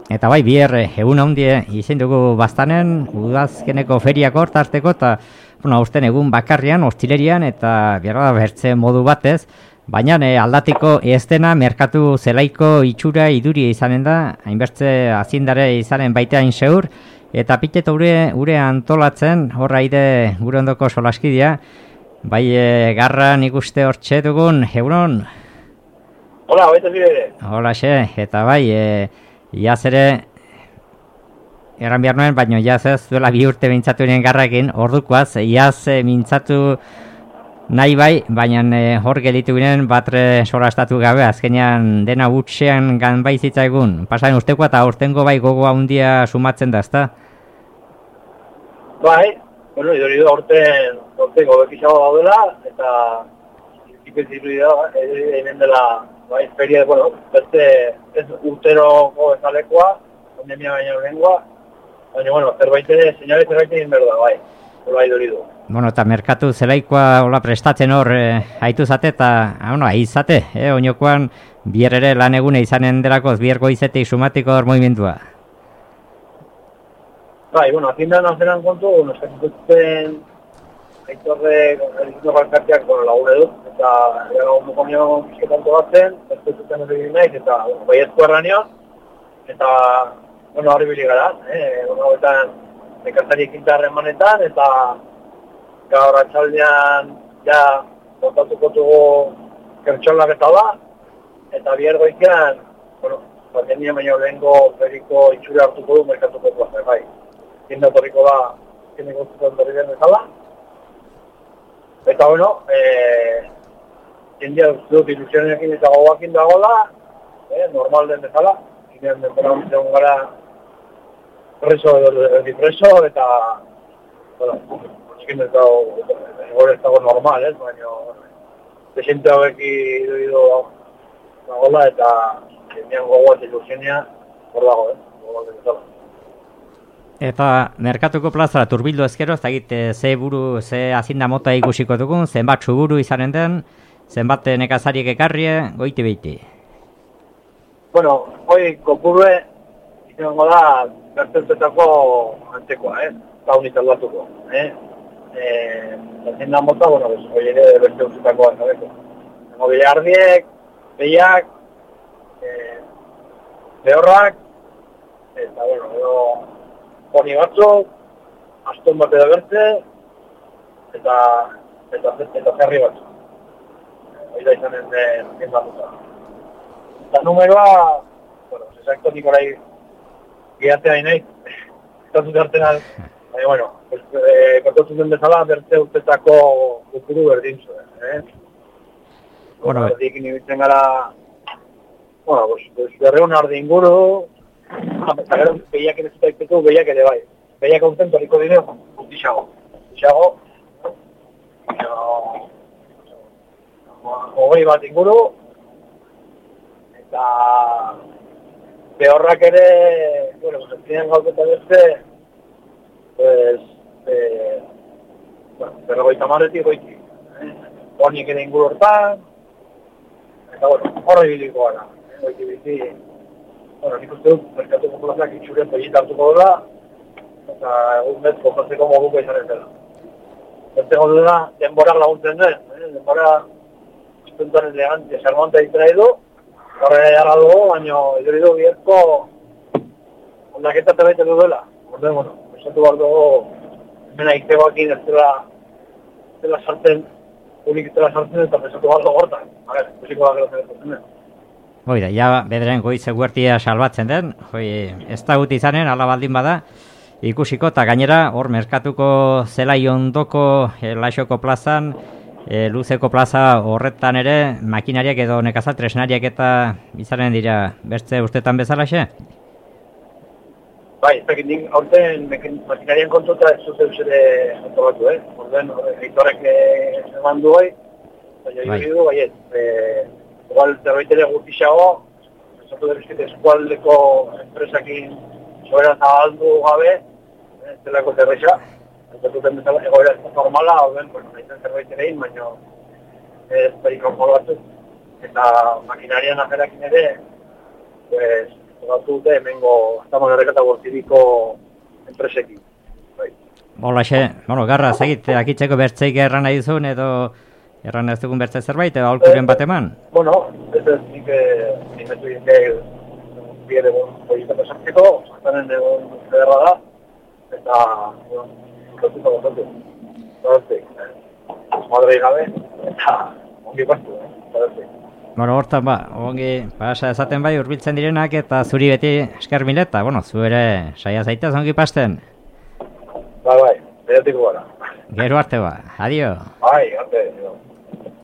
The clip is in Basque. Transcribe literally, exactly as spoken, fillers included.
Eta bai, biher egun handie izin dugu bastanen, udazkeneko feriak hortarteko, eta bueno, usten egun bakarrian, ostilerian, eta bierra bertze modu batez, baina e, aldatiko ez dena merkatu zelaiko itxura iduri izanen da, hainbertze azindare izanen baitean seur, eta piteta ure, ure antolatzen, horra ide gure ondoko solaskidia, bai e, garran ikuste hortxe dugun, egunon? Hola, baita zire. Hola, xe, eta bai, e, iaz ere, erran behar nuen, baina iaz ez duela bi urte mintzatu nien garrakin, ordukoaz, iaz e, mintzatu nahi bai, baina e, hor gelitu ginen batre sola estatu gabe, azkenean dena gutxean gan bai zitzaigun. Pasaren usteko eta urtengo bai gogoa handia sumatzen da, ezta? Bai, bueno, idori da urten, urten gobekizago daudela, eta ikipeziru da, egin dela, bai, feria, bueno, beste ez urteroko ezalekoa, pandemia baina lengua, baina, bueno, zerbait ere, seinale zerbait egin behar da, bai, hola idori du. Bueno, eta merkatu zelaikoa hola prestatzen hor e, haitu zate, eta, bueno, ahizate, eh, oinokoan, bier ere lan egune izanen delakoz, bier goizetik sumatiko hor movimendua. Bai, bueno, azindan azenan kontu, bueno, eskatuten aitorre, edizio balkartiak, bueno, lagune dut, eta lagundu konio bizketanto batzen, eskatuten hori naiz, eta, bueno, baietko erranion, eta, bueno, horri bilik gara, eh, bueno, betan, nekazari ekintarren manetan, eta gaur atxaldean, ja, kontatuko dugu kertxolak eta da, eta bier goizean, bueno, pandemia baino lehengo feriko itxure hartuko du merkatuko plaza, bai. Zinda torriko da, zineko zuten berri den bezala. Eta, bueno, eh, zindia dut ilusionekin eta gogoakin dagoela, eh, normal den bezala. Zinean denbora hontzen gara preso edo erdi preso, eta, bueno, zikin ez dago, egore ez dago normal, ez, baina, desente haueki ido dagoela, eta zindian gogoat ilusionea hor dago, ez, gogoat den bezala. Eta merkatuko plazara turbildu ezkero, ez dakit ze buru, ze azinda mota ikusiko dugun, zenbat suburu izanen den, zenbat nekazariek ekarrie, goiti behiti. Bueno, hoi kopurue, izango da, bertentetako antzekoa, eh? Eta unik aldatuko, eh? Eh, azinda mota, bueno, hoi ere bertentetako antzabeko. Zengo bilardiek, behiak, eh, behorrak, eta, bueno, edo, poni batzuk, aston bat edo bertze, eta eta eta zerri batzuk. Hoi da izanen den gendatuta. Eta numeroa, bueno, exacto nik orai gehatea nahi, eskatut hartenan, baina, bueno, eh, kortatu den bezala bertze urtetako gukuru berdintzu, eh? Bueno, berdikin ibitzen gara, bueno, pues, berreun ardi inguru, eta gero, behiak ere zuta ipetu, behiak ere bai. Behiak aurten torriko dire, gutixago. Gutixago, hogei bat inguru, eta behorrak ere, bueno, zentzinen gauketa beste, pues, eh, bueno, berrogeita maretik goiti. Eh? Honik ere inguru hortan, eta, bueno, horre biliko gara. Eh? Goiti biti, bueno, nik uste dut, merkatuko plazak itxuren pegit hartuko dela, eta egun bet, kontatzeko moduko izan ez dela. Bertego dela, denborak laguntzen den, eh? Denbora, estuntan elegante, sermonta egiten nahi du, horre jarra dugu, baina iduri du bierko ondaketa tebaite du dela. Orde, bueno, esatu behar dugu, hemen aitegoakin ez dela, ez dela sartzen, unik ez dela sartzen, eta esatu behar dugu hortan. A ver, musiko da gero zen den. Hoida, ja bederen goize guertia salbatzen den, hoi, ez da gut izanen, ala baldin bada, ikusiko, eta gainera, hor merkatuko zelai ondoko e, Laixoko plazan, e, Luzeko plaza horretan ere, makinariak edo nekazal tresnariak eta izanen dira, beste ustetan bezalaxe? Bai, ez dakit nik, aurten makinarian kontuta ez zuzeu zure antolatu, eh? Orden, eitorrek eman du hoi, baina bai. Du, baiet, eh, igual zerbait ere gutixago, esatu derizkite eskualdeko enpresakin soera zabaldu gabe, ez delako zerreixa, esatu den bezala egoera ez normala, orden, bueno, nahizen zerbait ere egin, baina ez perikon batzuk, eta makinarian aferakin ere, pues, tokatu dute hemengo estamos errekata bortziriko enpresekin. Bai. Hola, xe, bueno, garra, segit, akitzeko bertzeik erran nahi duzun, edo erran ez dugun bertze zerbait, edo aholkuren bat eman? Bueno, ez ez nik nimetu dinte bide proiektu pasatzeko, zaztanen egon zederra da, eta, bueno, ikotuta gozatu. Zarazte, madrei gabe, eta ongi pastu, eh? Zarazte. Bueno, hortan ba, ongi pasa esaten bai hurbiltzen direnak eta zuri beti esker mileta, bueno, zu ere saia zaitez ongi pasten. Bai, bai, behatiko gara. Gero arte ba, adio. Bai, arte.